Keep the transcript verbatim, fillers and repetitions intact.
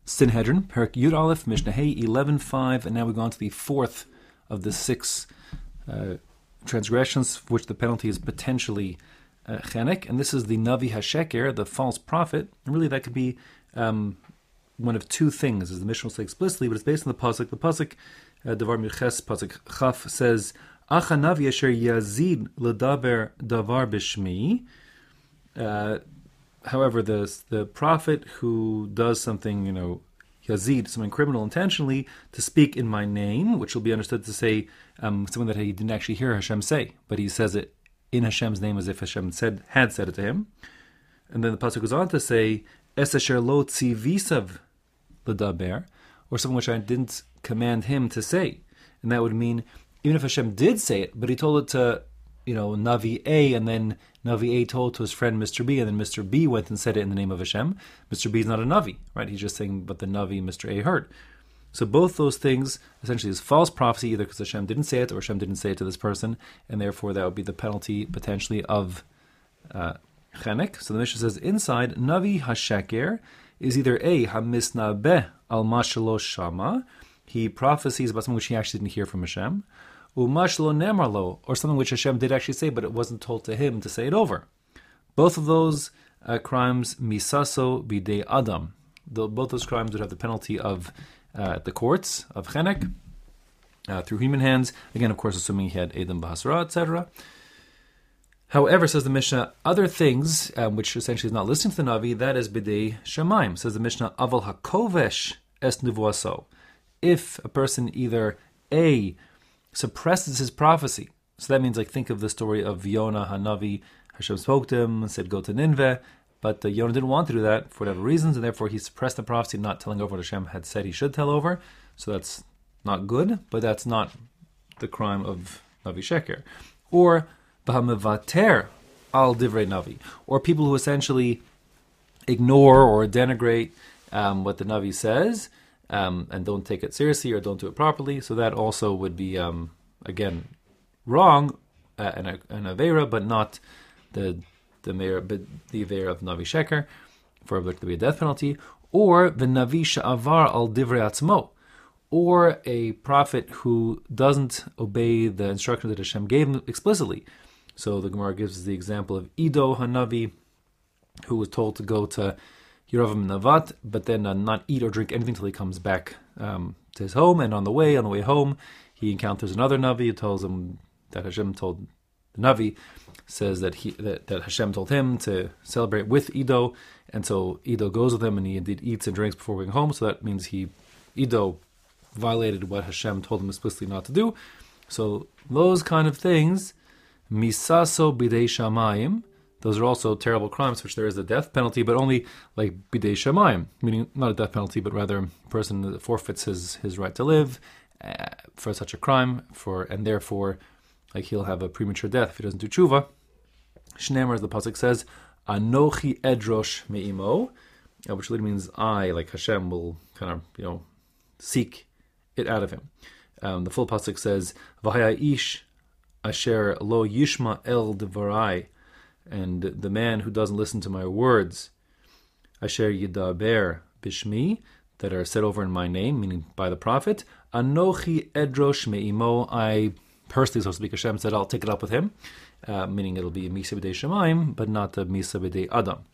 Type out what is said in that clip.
Sanhedrin, Perak Yud Aleph, Mishnah Hey, eleven five, and now we go on to the fourth of the six uh, transgressions for which the penalty is potentially uh, chenek, and this is the Navi HaSheker, the false prophet. And really that could be um, one of two things, as the Mishnah will say explicitly, but it's based on the Pasuk. The Pasuk, uh, Devar Mirches, Pasuk Chaf, says, Acha Navi Asher Yazid L'daber Davar B'Shmi. Uh, however, the the prophet who does something, you know, Yazid, something criminal intentionally, to speak in my name, which will be understood to say um, something that he didn't actually hear Hashem say, but he says it in Hashem's name as if Hashem said had said it to him. And then the pasuk goes on to say, Es asher lo tzivisav l'daber, or something which I didn't command him to say. And that would mean, even if Hashem did say it, but he told it to, you know, Navi A, and then Navi A told to his friend Mister B, and then Mister B went and said it in the name of Hashem. Mister B is not a Navi, right? He's just saying what the Navi Mister A heard. So both those things essentially is false prophecy, either because Hashem didn't say it or Hashem didn't say it to this person, and therefore that would be the penalty potentially of uh, chenek. So the Mishnah says inside, Navi HaSheker is either A, Hamisnabeh al Mashalo Shama, he prophesies about something which he actually didn't hear from Hashem, Umashlo Nemarlo, or something which Hashem did actually say, but it wasn't told to him to say it over. Both of those uh, crimes, Misaso Bidei Adam. The, both those crimes would have the penalty of uh, the courts, of Chenek, uh, through human hands. Again, of course, assuming he had Edom Bahasra, et cetera. However, says the Mishnah, other things, um, which essentially is not listening to the Navi, that is Bidei Shemaim. Says the Mishnah, Aval HaKovesh Es Nivuaso. If a person either A, suppresses his prophecy. So that means, like, think of the story of Yonah Hanavi. Hashem spoke to him and said, go to Nineveh. But uh, Yonah didn't want to do that for whatever reasons, and therefore he suppressed the prophecy, not telling over what Hashem had said he should tell over. So that's not good, but that's not the crime of Navi Sheker. Or Bahamevater al Divrei Navi. Or people who essentially ignore or denigrate um, what the Navi says, Um, and don't take it seriously or don't do it properly. So that also would be, um, again, wrong, uh, an, an Avera, but not the the mayor, but the Avera of Navi Sheker, for there to be a death penalty. Or the Navi Sha'avar al Divrei Atzmo, or a prophet who doesn't obey the instructions that Hashem gave him explicitly. So the Gemara gives the example of Ido Hanavi, who was told to go to Yeravam Navat, but then uh, not eat or drink anything till he comes back um, to his home. And on the way, on the way home, he encounters another Navi who tells him that Hashem told the Navi, says that he that, that Hashem told him to celebrate with Ido, and so Ido goes with him, and he indeed eats and drinks before going home. So that means he Ido violated what Hashem told him explicitly not to do. So those kind of things, misaso bidei shamayim. Those are also terrible crimes, which there is a death penalty, but only like bidei shamayim, meaning not a death penalty, but rather a person forfeits his, his right to live uh, for such a crime, for and therefore, like he'll have a premature death if he doesn't do tshuva. Shneimar, as the pasuk says, Anochi edrosh me'imo, uh, which literally means I, like Hashem, will kind of you know seek it out of him. Um, the full pasuk says, V'haya ish asher lo yishma el devarai. And the man who doesn't listen to my words, Asher Yidaber Bishmi, that are said over in my name, meaning by the prophet, Anochi Edrosh Me'imo, I personally, so to speak, Hashem said, I'll take it up with him, uh, meaning it'll be Misa B'dei Shemaim, but not the Misa B'dei Adam.